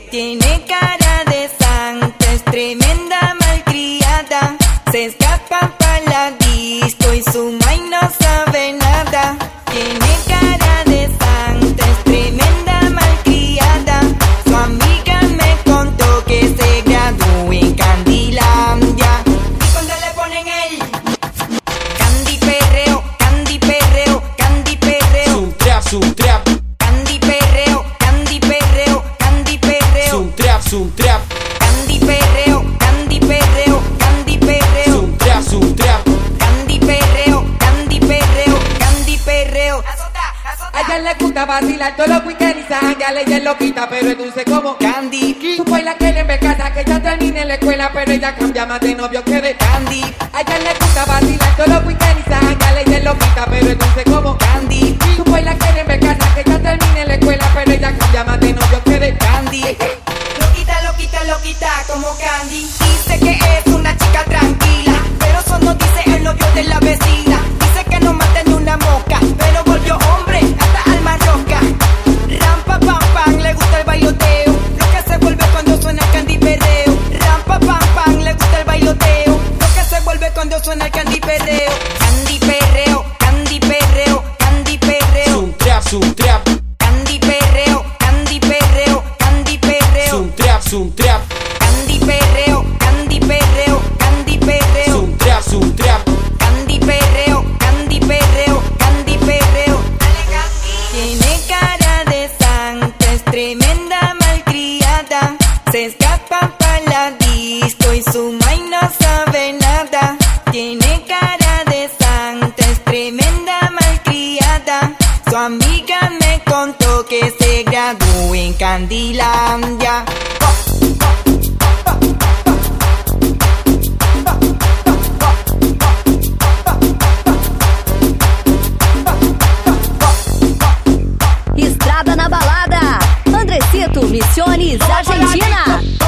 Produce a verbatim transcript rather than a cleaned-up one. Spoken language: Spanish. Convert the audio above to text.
Tiene cara de santa, es tremenda malcriada. Se escapa pa' la disco y su mai no sabe nada. Tiene cara de santa, es tremenda malcriada. Su amiga me contó que se graduó en Candylandia. Y cuando le ponen el Candy perreo, Candy perreo, Candy perreo. Zoom trap, zoom trap. Candy perreo, Candy perreo, Candy perreo. Zoom trap, zoom trap. Candy perreo, Candy perreo, Candy perreo. Zoom trap, zoom trap. Candy perreo, Candy perreo, Candy perreo. A ella le gusta vacilar todos los weekends y sangrale, ella es loquita, pero es dulce como Candy, su pues la quieren ver casa, que ella termine la escuela, pero ella cambia más de novio que de Candy, A ella le gusta vacilar todos los weekends y sangrale, ella es loquita, pero es dulce como Candy, su pues la quieren ver casa, que ella termine la escuela, pero ella cambia más de novio que de Candy. Loquita, loquita, loquita como Candy. Dice que es una chica tranquila, pero eso no dice el novio de la vecina. Dice que no mata ni una mosca, pero volvió hombre hasta alma roca. Rampa, pam, pam, le gusta el bailoteo. Lo que se vuelve cuando suena el Candy perreo. Rampa, pam, pam, le gusta el bailoteo. Lo que se vuelve cuando suena el Candy perreo. Candy perreo, Candy perreo, Candy perreo. Zoom trap, zoom trap. Candy perreo, Candy perreo, Candy perreo. Zoom trap, zoom trap. Candy perreo, Candy perreo, Candy perreo. Zoom trap, zoom trap. Candy perreo, Candy perreo, Candy perreo. Tiene cara de santa, es tremenda malcriada. Se escapa pa' la disco y su mai no sabe nada. Tiene cara de santa, es tremenda malcriada. Su amiga me contó que se graduó en Candylandia. Estrada na balada. Andresito Missiones, Argentina.